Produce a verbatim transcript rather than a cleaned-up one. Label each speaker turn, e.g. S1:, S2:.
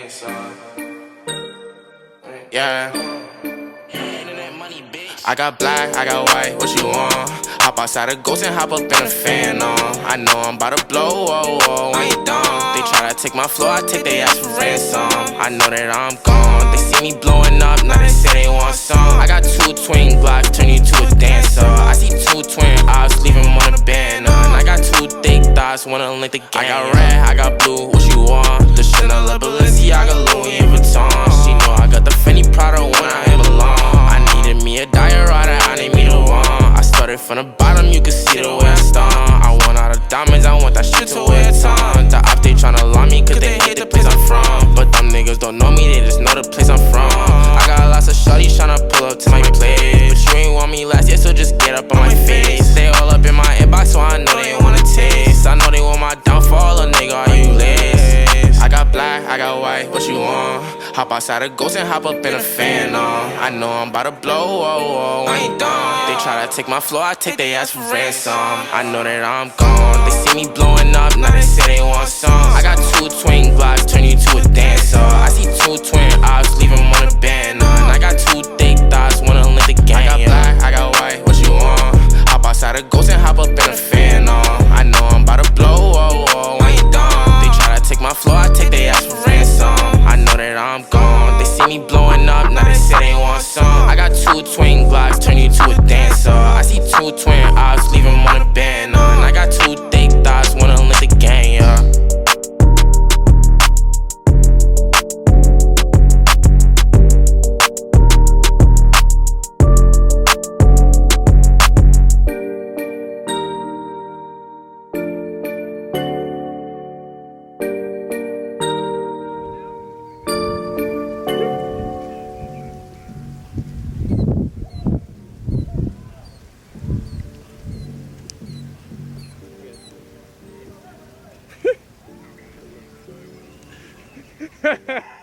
S1: Yeah. I got black, I got white, what you want? Hop outside a ghost and hop up in a fan on. I know I'm about to blow, whoa, whoa, when you done. They try to take my floor, I take they ass for ransom. I know that I'm gone, they see me blowing up, now they say they want some. I got two twin Glocks, turn you to a dancer. I see two twin ops, leave them on a banner. And I got two thick thoughts, wanna link the gang. I got red, I got blue, what you want? The Chanel, Balenciaga, Louis Vuitton. She know I got the Fendi Prada when I belong. I needed me a diorata, I need me the one. I started from the bottom, you can see the way I stomp. I want all the diamonds, I want that shit to wear a ton. The op, they tryna lie me, cause they hate the place I'm from. But them niggas don't know me, they just know the place I'm from. I got lots of shawties tryna pull up to my place, but you ain't want me last year, so just get up on my face. They all up in my inbox, so I know they wanna taste. I know they want my downfall, a nigga, are you lace? I got black, I got white, what you want? Hop outside a ghost and hop up in a fan on. I know I'm about to blow, whoa, whoa, when you done. They try to take my floor, I take they ass for ransom. I know that I'm gone, they see me blowing up, now they say they want some. I got two twin Glocks, turn you to a dancer. I see two twin ops, leave them on a banner. And I got two thick thoughts, wanna link the gang. I got black, I got white, what you want? Hop outside a ghost and hop up in a fan on. I know I'm about to blow, whoa, whoa, when you done. They try to take my floor, I take they ass for ransom. I know that I'm gone, they see me blowing up, now they say they want some. I got two twin Glocks, turn you to a dancer. I see two twin ops, leave them on a banner. And I got two thick thoughts, wanna link the gang, yeah.
S2: Ha ha!